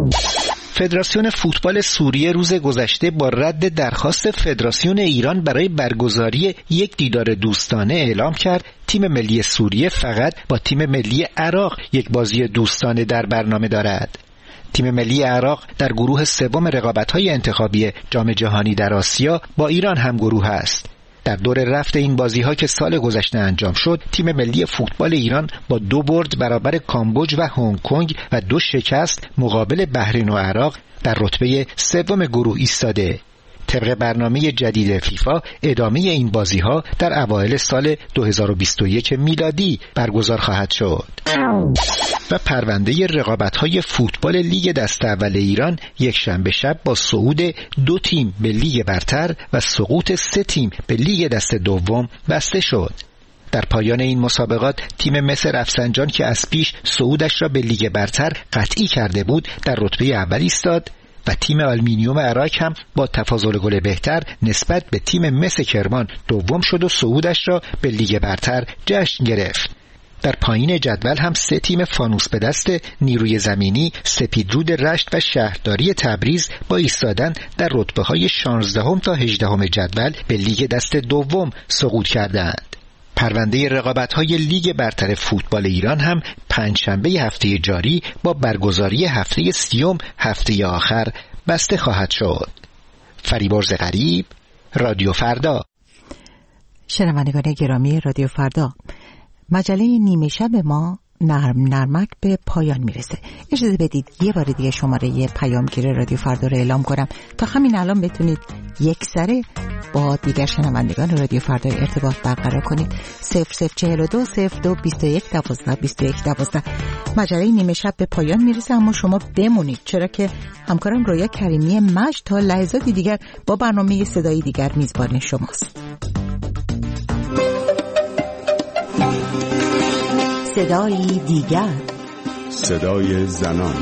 فدراسیون فوتبال سوریه روز گذشته با رد درخواست فدراسیون ایران برای برگزاری یک دیدار دوستانه اعلام کرد تیم ملی سوریه فقط با تیم ملی عراق یک بازی دوستانه در برنامه دارد. تیم ملی عراق در گروه سوم رقابت‌های انتخابی جام جهانی در آسیا با ایران هم گروه است. در دور رفت این بازی‌ها که سال گذشته انجام شد، تیم ملی فوتبال ایران با دو برد برابر کامبوج و هنگ کنگ و دو شکست مقابل بحرین و عراق در رتبه سوم گروه ایستاده. طبق برنامه جدید فیفا ادامه این بازی‌ها در اوایل سال دو هزار و بیست و یک میلادی برگزار خواهد شد. و پرونده رقابت‌های فوتبال لیگ دسته اول ایران یک شنبه شب با صعود دو تیم به لیگ برتر و سقوط سه تیم به لیگ دسته دوم بسته شد. در پایان این مسابقات تیم مصر رفسنجان که از پیش صعودش را به لیگ برتر قطعی کرده بود در رتبه اول ایستاد و تیم آلومینیوم عراق هم با تفاضل گل بهتر نسبت به تیم مس کرمان دوم شد و صعودش را به لیگ برتر جشن گرفت. در پایین جدول هم سه تیم فانوس به دست نیروی زمینی، سپیدرود رشت و شهرداری تبریز با ایستادن در رتبه‌های شانزدهم تا هجدهم جدول به لیگ دست دوم سقوط کردند. پرونده رقابت‌های لیگ برتر فوتبال ایران هم پنجشنبه هفته جاری با برگزاری هفته سیوم هفته آخر بسته خواهد شد. فریبرز غریب، رادیو فردا. شنوندگان گرامی رادیو فردا، مجله نیمه شب ما نرم نرمک به پایان میرسه. اجازه بدید یه بار دیگه شماره پیامگیر رادیو فردا رو اعلام کنم تا همین الان بتونید یک سره با دیگر شنوندگان رادیو فردا ارتباط برقرار کنید. صفر صفر چهل و دو صفر دو بیست و یک دوازده بیست و یک دوازده. مجله نیمه شب به پایان میرسه، اما شما بمونید، چرا که همکارم رویا کریمی مجد تا لحظاتی دیگر با برنامه صدایی دیگر میزبان شماست. صدایی دیگر، صدای زنان.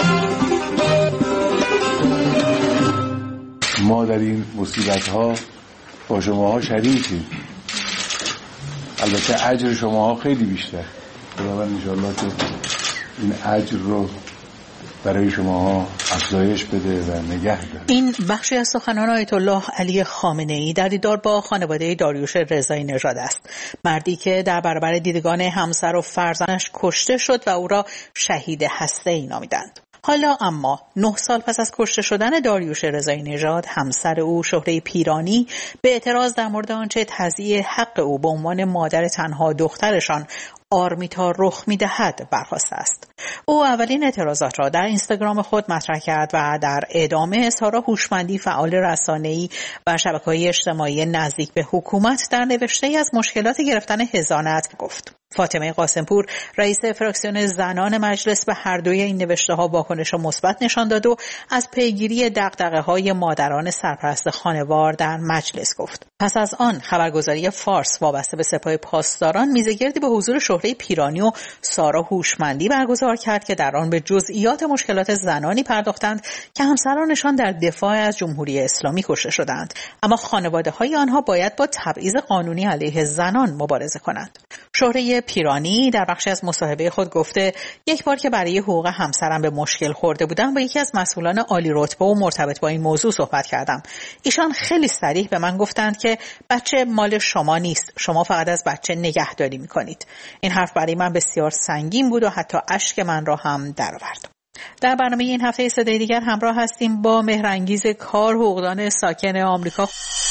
ما در این مصیبت‌ها با شماها شریکیم. البته اجر شماها خیلی بیشتر. خداوند انشاءالله که این اجر رو برای شماها افزایش بده و نگه داره. این بخشی از سخنان آیت الله علی خامنه‌ای در دیدار با خانواده داریوش رضایی نژاد است. مردی که در برابر دیدگان همسر و فرزندش کشته شد و او را شهید هسته‌ای نامیدند. حالا اما نه سال پس از کشته شدن داریوش رضایی نژاد، همسر او شهره پیرانی به اعتراض در مورد آنچه تضییع حق او به عنوان مادر تنها دخترشان آرمیتا رخ می‌دهد برخاسته است. او اولین اعتراضات را در اینستاگرام خود مطرح کرد و در ادامه سارا هوشمندی، فعال رسانه‌ای و شبکه‌های اجتماعی نزدیک به حکومت، در نوشته‌ای از مشکلات گرفتن حضانت گفت. فاطمه قاسمپور، رئیس فراکسیون زنان مجلس، به هر دوی این نوشته‌ها واکنش مثبت نشان داد و از پیگیری دغدغه‌های مادران سرپرست خانوار در مجلس گفت. پس از آن خبرگزاری فارس وابسته به سپاه پاسداران میزگردی به حضور شهره پیرانی و سارا هوشمندی برگزار کرد که در آن به جزئیات مشکلات زنانی پرداختند که همسرانشان در دفاع از جمهوری اسلامی کشته شدند، اما خانواده‌های آنها باید با تبعیض قانونی علیه زنان مبارزه کنند. شهره پیرانی در بخشی از مصاحبه خود گفته یک بار که برای حقوق همسرم به مشکل خورده بودم با یکی از مسئولان عالی رتبه و مرتبط با این موضوع صحبت کردم. ایشان خیلی صریح به من گفتند که بچه مال شما نیست، شما فقط از بچه نگهداری میکنید. این حرف برای من بسیار سنگین بود و حتی اشک من را هم درآورد. در برنامه این هفته صدای دیگر همراه هستیم با مهرانگیز کار، حقوقدان ساکن آمریکا.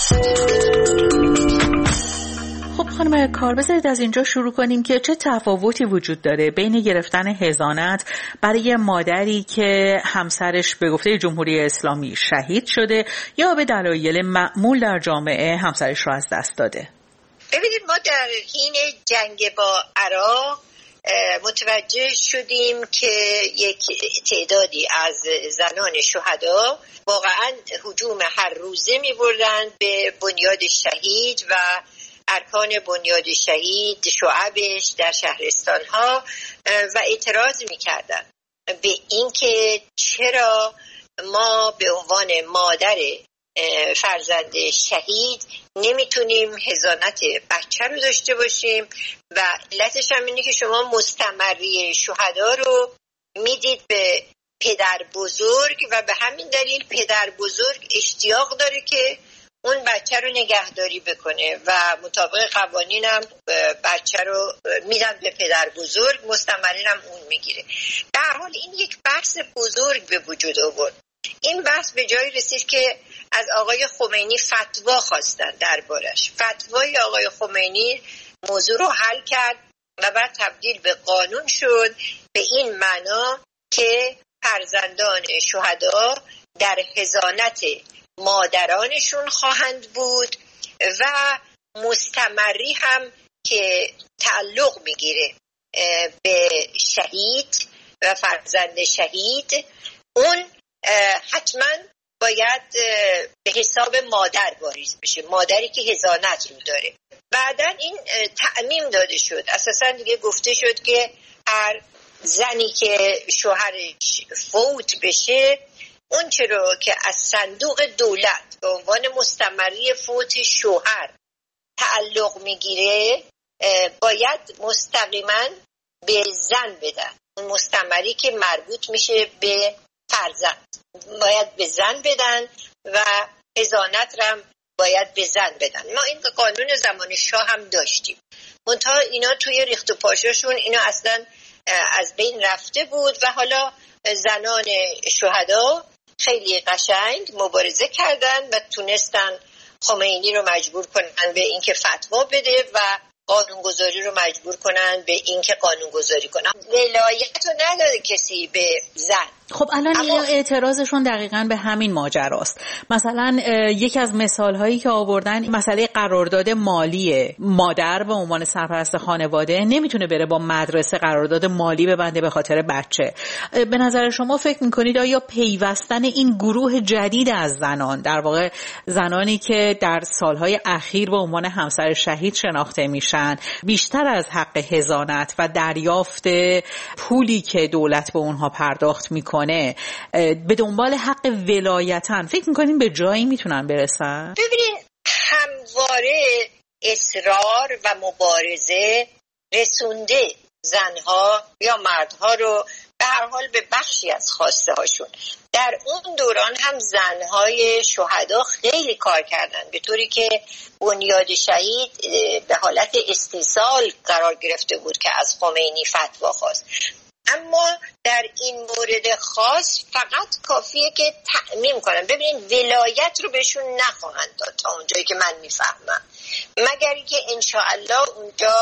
خب خانم کار، بذارید از اینجا شروع کنیم که چه تفاوتی وجود داره بین گرفتن حضانت برای مادری که همسرش به گفته جمهوری اسلامی شهید شده یا به دلایل معمول در جامعه همسرش رو از دست داده. ببینید، ما در حین جنگ با عراق متوجه شدیم که یک تعدادی از زنان شهدا واقعا هجوم هر روزه می بردند به بنیاد شهید و ارکان بنیاد شهید، شعبش در شهرستانها، و اعتراض می‌کردند به اینکه چرا ما به عنوان مادر فرزند شهید نمیتونیم حضانت بچه رو داشته باشیم، و علتش هم اینه که شما مستمری شهدا رو میدید به پدر بزرگ و به همین دلیل پدر بزرگ اشتیاق داره که اون بچه رو نگهداری بکنه و مطابق قوانین هم بچه رو میدن به پدر بزرگ، مستمرین هم اون میگیره. در حال این یک بحث بزرگ به وجود آورد. این بحث به جایی رسید که از آقای خمینی فتوا خواستن دربارش. فتوای آقای خمینی موضوع رو حل کرد و بعد تبدیل به قانون شد، به این معنا که فرزندان شهدا در حضانت مادرانشون خواهند بود و مستمری هم که تعلق میگیره به شهید و فرزند شهید، اون حتما باید به حساب مادر واریز بشه، مادری که حضانت رو داره. بعدن این تعمیم داده شد، اساسا دیگه گفته شد که هر زنی که شوهرش فوت بشه اون چرا که از صندوق دولت به عنوان مستمری فوت شوهر تعلق میگیره باید مستقیما به زن بدن. اون مستمری که مربوط میشه به فرزند باید به زن بدن و حضانت رم باید به زن بدن. ما این قانون زمان شاه هم داشتیم، منتها اینا توی ریخت و پاشاشون اینا اصلا از بین رفته بود و حالا زنان شهدا خیلی قشنگ مبارزه کردن و تونستن خمینی رو مجبور کنن به اینکه فتوا بده و قانونگذاری رو مجبور کنن به اینکه قانونگذاری کنن. ولایت رو نداده کسی به زن. خب الان اما... اعتراضشون دقیقاً به همین ماجراست. مثلا یکی از مثال‌هایی که آوردن مسئله قرارداد مالی مادر به عنوان سرپرست خانواده نمیتونه بره با مدرسه قرارداد مالی ببنده به خاطر بچه. به نظر شما فکر میکنید آیا پیوستن این گروه جدید از زنان، در واقع زنانی که در سالهای اخیر به عنوان همسر شهید شناخته میشن، بیشتر از حق حضانت و دریافت پولی که دولت به اونها پرداخت میکنه به دنبال حق ولایتن، فکر میکنین به جایی میتونن برسن؟ ببینین همواره اصرار و مبارزه رسونده زنها یا مردها رو به هر حال به بخشی از خواسته هاشون. در اون دوران هم زنهای شهدا خیلی کار کردن به طوری که بنیاد شهید به حالت استیصال قرار گرفته بود که از خمینی فتوا خواست. اما در این مورد خاص فقط کافیه که تعمیم کنن. ببینید ولایت رو بهشون نخواهند داد تا اونجایی که من میفهمم، مگر اینکه انشاءالله اونجا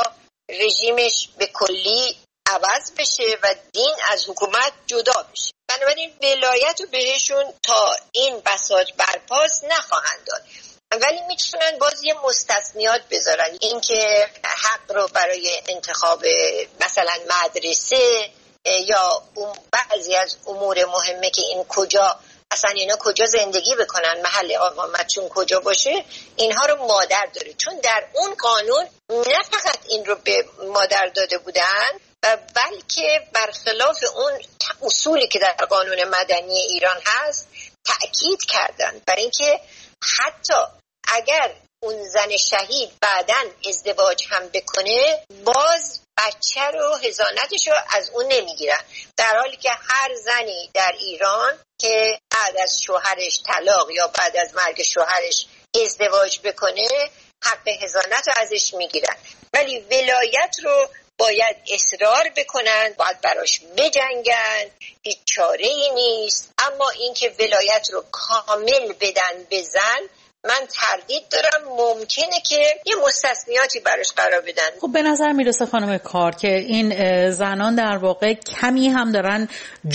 رژیمش به کلی عوض بشه و دین از حکومت جدا بشه. بنابراین ولایت رو بهشون تا این بساط برپاس نخواهند داد، ولی میتونن باز یه مستثنیات بذارن، اینکه حق رو برای انتخاب مثلا مدرسه یا بعضی از امور مهمه که این کجا اصلا اینا کجا زندگی بکنن، محل اقامتشون کجا باشه، اینها رو مادر داره. چون در اون قانون نه فقط این رو به مادر داده بودن و بلکه برخلاف اون اصولی که در قانون مدنی ایران هست تأکید کردن برای اینکه حتی اگر اون زن شهید بعداً ازدواج هم بکنه باز بچه رو حضانتش رو از اون نمیگیرن، در حالی که هر زنی در ایران که بعد از شوهرش طلاق یا بعد از مرگ شوهرش ازدواج بکنه حق حضانت رو ازش میگیرن. ولی ولایت رو باید اصرار بکنن، باید براش بجنگن، هیچ چاره ای نیست. اما اینکه ولایت رو کامل بدن به زن من تردید دارم، ممکنه که یه مستثنیاتی براش قرار بدن. خب به نظر میرسه خانم کار که این زنان در واقع کمی هم دارن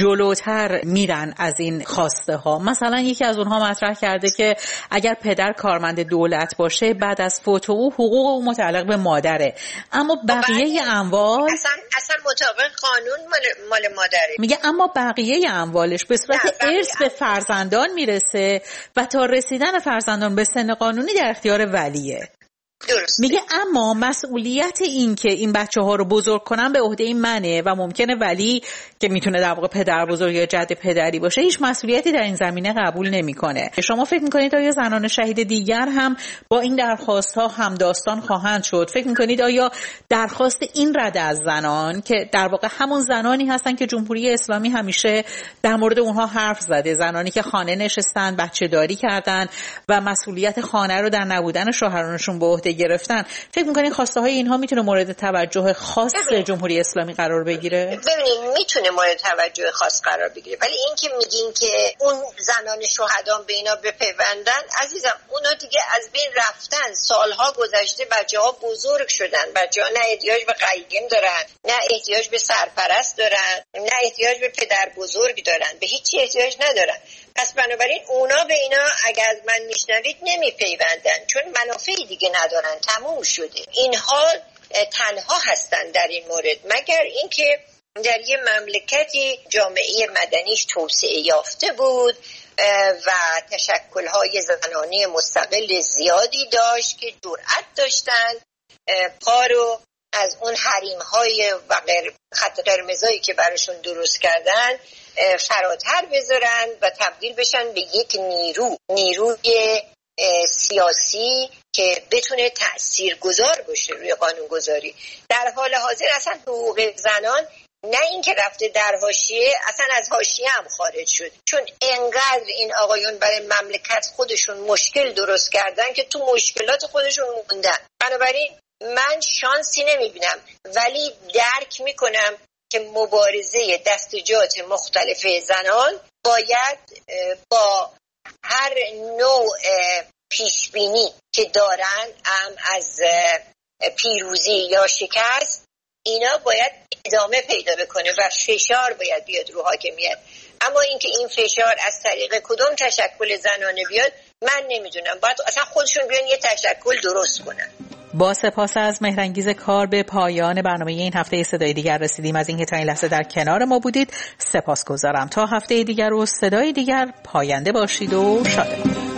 جلوتر میرن از این خواسته ها. مثلا یکی از اونها مطرح کرده که اگر پدر کارمند دولت باشه بعد از فوت او حقوق او متعلق به مادره، اما بقیه اموال اصلا اصلا مطابق قانون مال, مال مادره. میگه اما بقیه اموالش به صورت ارث به فرزندان میرسه و تا رسیدن فرزندان به سن قانونی در اختیار ولیه. درسته. میگه اما مسئولیت این که این بچه ها رو بزرگ کنن به عهده منه و ممکنه ولی که میتونه در واقع پدر بزرگ یا جد پدری باشه هیچ مسئولیتی در این زمینه قبول نمیکنه. شما فکر میکنید آیا زنان شهید دیگر هم با این درخواست ها همداستان خواهند شد؟ فکر میکنید آیا درخواست این رده از زنان که در واقع همون زنانی هستن که جمهوری اسلامی همیشه در مورد اونها حرف زده، زنانی که خانه نشستن، بچه داری کردن و مسئولیت خانه رو در نبودن شوهرانشون به عهده گرفتن، فکر می‌کنین خواسته های اینها میتونه مورد توجه خاص جمهوری اسلامی قرار بگیره؟ ببینید میتونه مورد توجه خاص قرار بگیره، ولی این که میگین که اون زنان شهدا به اینا بپیوندن، عزیزم اونا دیگه از بین رفتن، سالها گذشته، بچه‌ها بزرگ شدن، بچه‌ها نه احتیاج به قییم دارن، نه احتیاج به سرپرست دارن، نه احتیاج به پدر بزرگ دارن، به هیچ احتیاج ندارن. پس بنابراین اونا به اینا اگر از من میشنوید نمیپیوندن، چون منافعی دیگه ندارن، تموم شده. اینها تنها هستن در این مورد، مگر اینکه در یه مملکتی جامعه مدنیش توسعه یافته بود و تشکل‌های زنانه مستقل زیادی داشت که جرأت داشتن پا رو از اون حریم های و خط قرمزایی که براشون درست کردن فراتر بذارن و تبدیل بشن به یک نیرو نیروی سیاسی که بتونه تأثیرگذار باشه روی قانونگذاری. در حال حاضر اصلا حقوق زنان نه اینکه رفته در حاشیه، اصلا از حاشیه هم خارج شد، چون انقدر این آقایون برای مملکت خودشون مشکل درست کردن که تو مشکلات خودشون موندن. بنابراین من شانسی نمیبینم، ولی درک میکنم که مبارزه دستجات مختلف زنان باید با هر نوع پیشبینی که دارن، هم از پیروزی یا شکست، اینا باید ادامه پیدا بکنه و فشار باید بیاد رو حاکمیت. اما اینکه این فشار از طریق کدوم تشکل زنانه بیاد من نمیدونم. باید اصلا خودشون بیان یه تشکل درست کنن. با سپاس از مهرانگیز کار به پایان برنامه این هفته صدای دیگر رسیدیم. از اینکه تا این لحظه در کنار ما بودید سپاسگزارم. تا هفته دیگر و صدای دیگر پاینده باشید و شاد باشید.